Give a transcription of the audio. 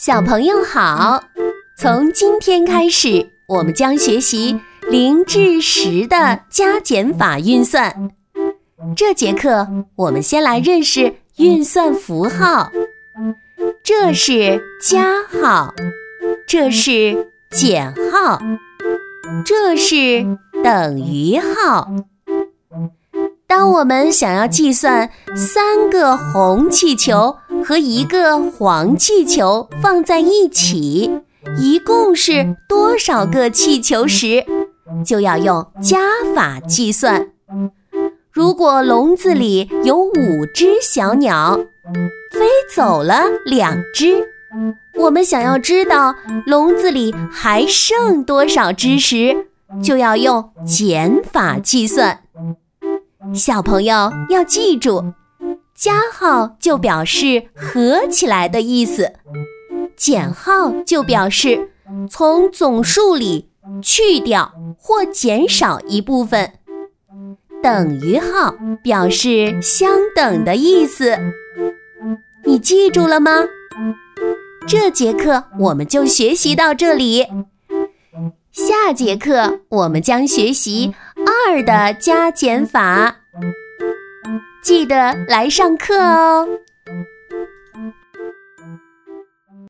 小朋友好，从今天开始，我们将学习0至10的加减法运算。这节课我们先来认识运算符号，这是加号，这是减号，这是等于号。当我们想要计算3个红气球和1个黄气球放在一起，一共是多少个气球时，就要用加法计算。如果笼子里有5只小鸟，飞走了2只，我们想要知道笼子里还剩多少只时，就要用减法计算。小朋友要记住，加号就表示合起来的意思，减号就表示从总数里去掉或减少一部分，等于号表示相等的意思。你记住了吗？这节课我们就学习到这里，下节课我们将学习2的加减法，记得来上课哦。